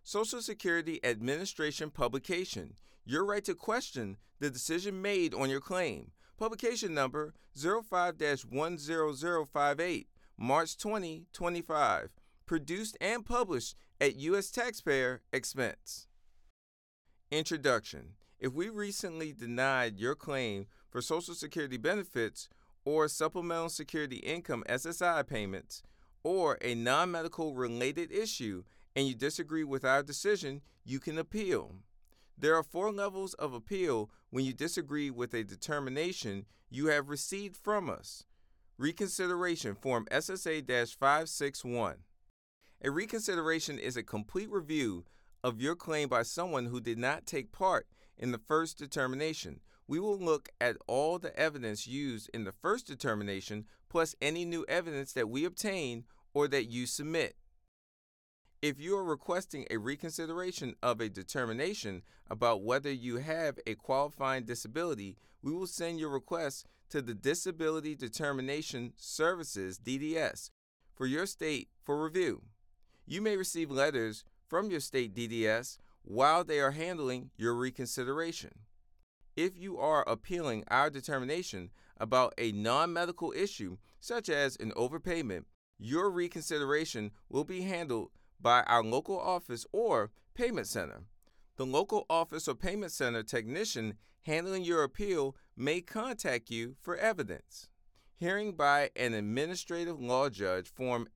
Social Security Administration publication. Your right to question the decision made on your claim. Publication number 05-10058, March 2025. Produced and published at U.S. taxpayer expense. Introduction. If we recently denied your claim for Social Security benefits or Supplemental Security Income SSI payments or a non-medical related issue and you disagree with our decision, you can appeal. There are 4 levels of appeal when you disagree with a determination you have received from us. Reconsideration Form SSA-561. A reconsideration is a complete review of your claim by someone who did not take part in the first determination. We will look at all the evidence used in the first determination plus any new evidence that we obtain or that you submit. If you are requesting a reconsideration of a determination about whether you have a qualifying disability, we will send your request to the Disability Determination Services DDS for your state for review. You may receive letters from your state DDS while they are handling your reconsideration. If you are appealing our determination about a non-medical issue such as an overpayment, your reconsideration will be handled by our local office or payment center. The local office or payment center technician handling your appeal may contact you for evidence. Hearing by an administrative law judge, Form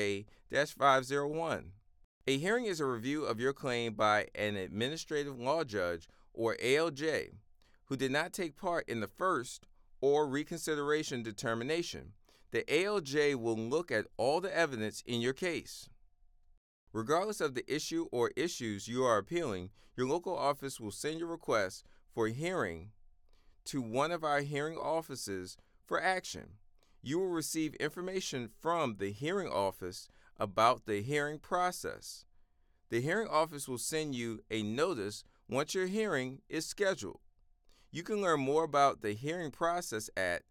HA-501. A hearing is a review of your claim by an administrative law judge or ALJ who did not take part in the first or reconsideration determination. The ALJ will look at all the evidence in your case. Regardless of the issue or issues you are appealing, your local office will send your request for a hearing to one of our hearing offices for action. You will receive information from the hearing office about the hearing process. The hearing office will send you a notice once your hearing is scheduled. You can learn more about the hearing process at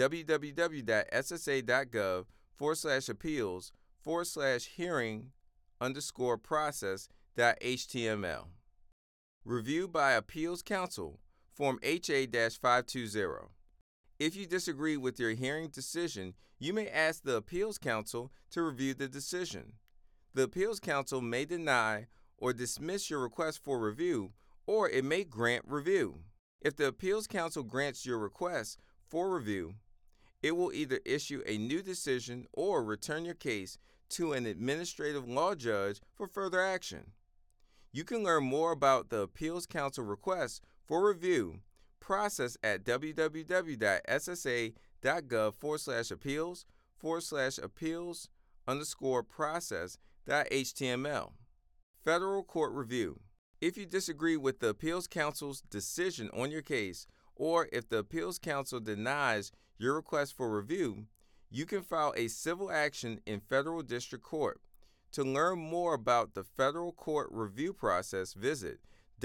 www.ssa.gov/appeals/hearing_process.html. Review by Appeals Counsel, Form HA-520. If you disagree with your hearing decision, you may ask the Appeals Counsel to review the decision. The Appeals Counsel may deny or dismiss your request for review, or it may grant review. If the Appeals Counsel grants your request for review, it will either issue a new decision or return your case to an administrative law judge for further action. You can learn more about the Appeals Counsel request for review process at www.ssa.gov/appeals/appeals_process.html. Federal Court Review. If you disagree with the Appeals Counsel's decision on your case, or if the Appeals Counsel denies your request for review, you can file a civil action in federal district court. To learn more about the federal court review process, visit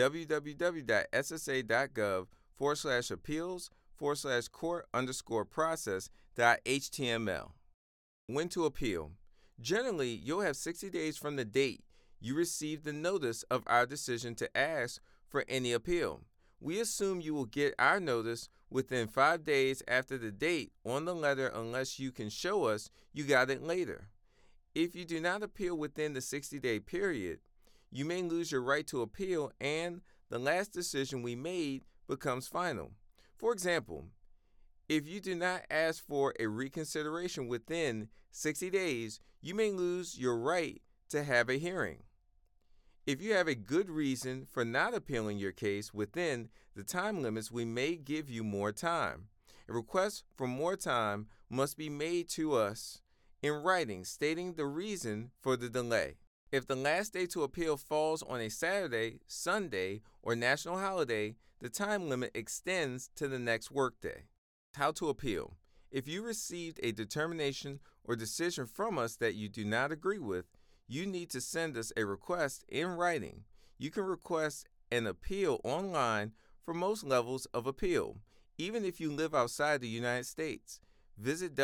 www.ssa.gov/appeals/court_process.html. When to appeal. Generally, you'll have 60 days from the date you receive the notice of our decision to ask for any appeal. We assume you will get our notice within 5 days after the date on the letter unless you can show us you got it later. If you do not appeal within the 60-day period, you may lose your right to appeal and the last decision we made becomes final. For example, if you do not ask for a reconsideration within 60 days, you may lose your right to have a hearing. If you have a good reason for not appealing your case within the time limits, we may give you more time. A request for more time must be made to us in writing stating the reason for the delay. If the last day to appeal falls on a Saturday, Sunday, or national holiday, the time limit extends to the next workday. How to appeal. If you received a determination or decision from us that you do not agree with, you need to send us a request in writing. You can request an appeal online for most levels of appeal, even if you live outside the United States. Visit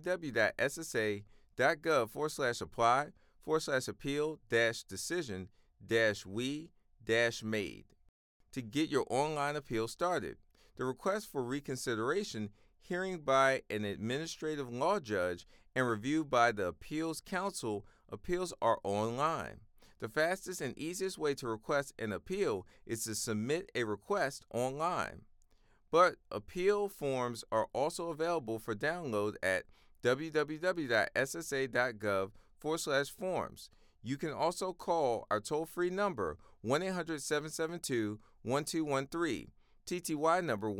www.ssa.gov/apply/appeal-decision www.ssa-we-made to get your online appeal started. The request for reconsideration, hearing by an administrative law judge, and review by the Appeals Council appeals are online. The fastest and easiest way to request an appeal is to submit a request online. But appeal forms are also available for download at www.ssa.gov/forms. You can also call our toll-free number 1-800-772-1213, TTY number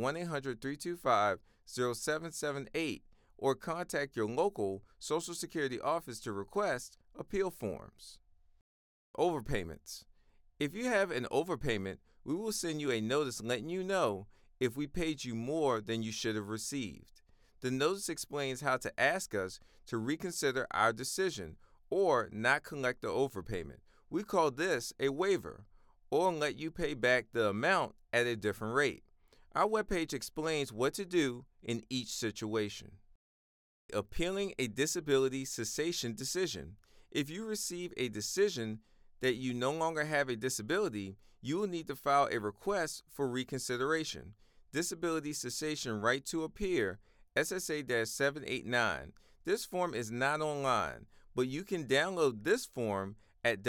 1-800-325-0778, or contact your local Social Security office to request appeal forms. Overpayments. If you have an overpayment, we will send you a notice letting you know if we paid you more than you should have received. The notice explains how to ask us to reconsider our decision or not collect the overpayment. We call this a waiver, or let you pay back the amount at a different rate. Our webpage explains what to do in each situation. Appealing a disability cessation decision. If you receive a decision that you no longer have a disability, you will need to file a request for reconsideration. Disability cessation right to appear, SSA-789. This form is not online, but you can download this form at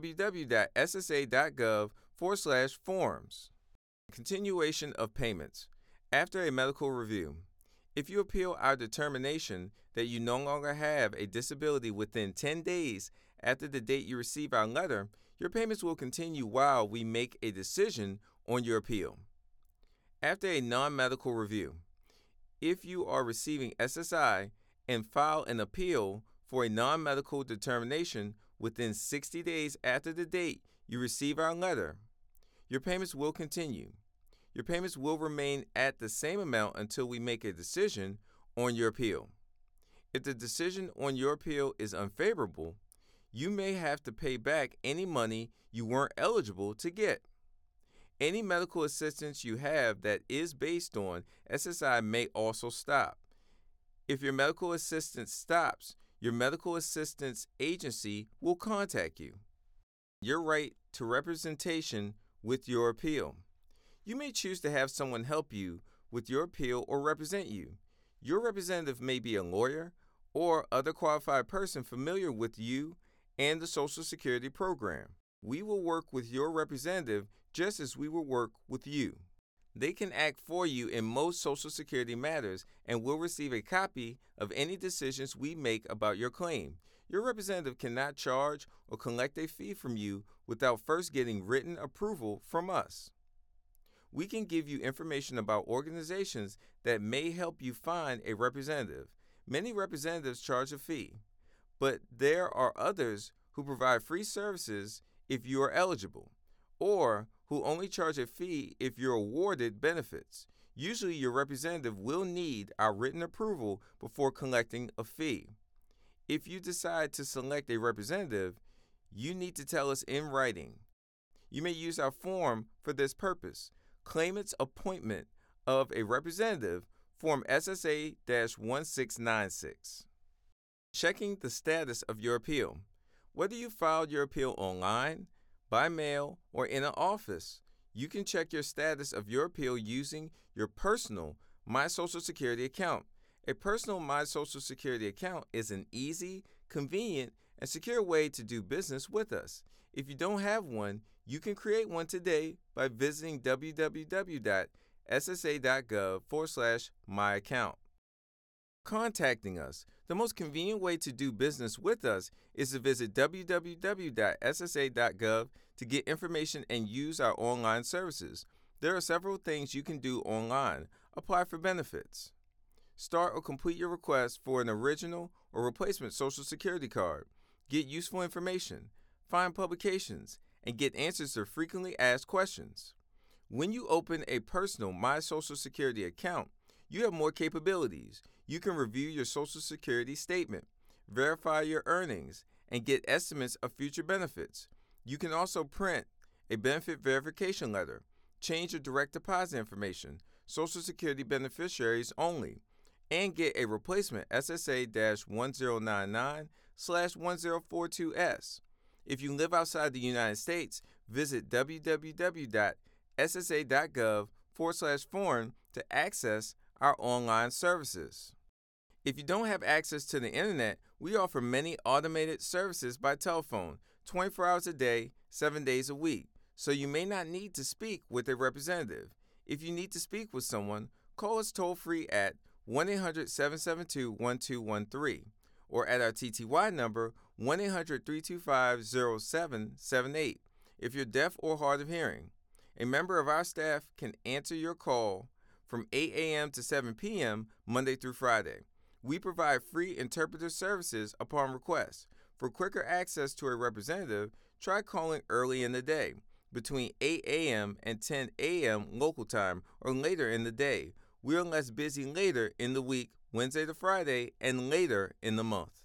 www.ssa.gov/forms. Continuation of payments. After a medical review, if you appeal our determination that you no longer have a disability within 10 days after the date you receive our letter, your payments will continue while we make a decision on your appeal. After a non-medical review, if you are receiving SSI and file an appeal for a non-medical determination within 60 days after the date you receive our letter, your payments will continue. Your payments will remain at the same amount until we make a decision on your appeal. If the decision on your appeal is unfavorable, you may have to pay back any money you weren't eligible to get. Any medical assistance you have that is based on SSI may also stop. If your medical assistance stops, your medical assistance agency will contact you. Your right to representation with your appeal. You may choose to have someone help you with your appeal or represent you. Your representative may be a lawyer or other qualified person familiar with you and the Social Security program. We will work with your representative just as we will work with you. They can act for you in most Social Security matters and will receive a copy of any decisions we make about your claim. Your representative cannot charge or collect a fee from you without first getting written approval from us. We can give you information about organizations that may help you find a representative. Many representatives charge a fee, but there are others who provide free services if you are eligible, or who only charge a fee if you're awarded benefits. Usually, your representative will need our written approval before collecting a fee. If you decide to select a representative, you need to tell us in writing. You may use our form for this purpose. Claimant's appointment of a representative, Form SSA-1696. Checking the status of your appeal. Whether you filed your appeal online, by mail, or in an office, you can check your status of your appeal using your personal My Social Security account. A personal My Social Security account is an easy, convenient, and secure way to do business with us. If you don't have one, you can create one today by visiting www.ssa.gov/myaccount. Contacting us. The most convenient way to do business with us is to visit www.ssa.gov to get information and use our online services. There are several things you can do online. Apply for benefits. Start or complete your request for an original or replacement Social Security card. Get useful information. Find publications and get answers to frequently asked questions. When you open a personal My Social Security account, you have more capabilities. You can review your Social Security statement, verify your earnings, and get estimates of future benefits. You can also print a benefit verification letter, change your direct deposit information, Social Security beneficiaries only, and get a replacement SSA-1099/1042S. If you live outside the United States, visit www.ssa.gov/foreign to access our online services. If you don't have access to the internet, we offer many automated services by telephone, 24 hours a day, 7 days a week, so you may not need to speak with a representative. If you need to speak with someone, call us toll-free at 1-800-772-1213 or at our TTY number 1-800-325-0778 if you're deaf or hard of hearing. A member of our staff can answer your call from 8 a.m. to 7 p.m. Monday through Friday. We provide free interpreter services upon request. For quicker access to a representative, try calling early in the day, between 8 a.m. and 10 a.m. local time, or later in the day. We are less busy later in the week, Wednesday to Friday, and later in the month.